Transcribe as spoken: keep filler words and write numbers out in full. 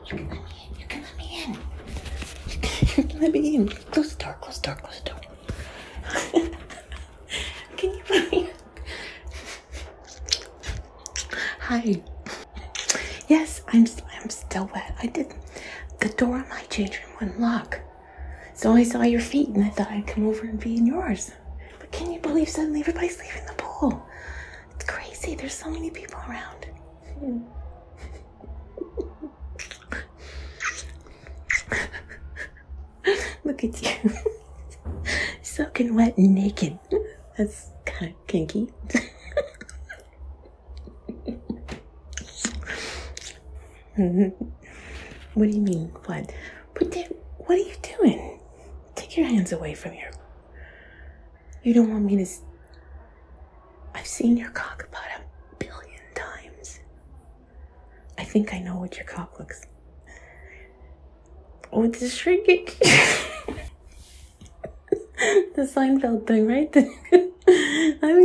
You can let me in. You can let me in. You can let me in. Close the door. Close the door. Close the door. Can you believe? Hi. Yes, I'm. I'm still wet. I did. The door on my change room wouldn't lock, so I saw your feet and I thought I'd come over and be in yours. But can you believe suddenly everybody's leaving the pool? It's crazy. There's so many people around. Look at you. Soaking wet and naked. That's kind of kinky. What do you mean? What? But then, what are you doing? Take your hands away from your... You don't want me to... S- I've seen your cock about a billion times. I think I know what your cock looks... Oh, it's a shrinkage. The Seinfeld thing, right? I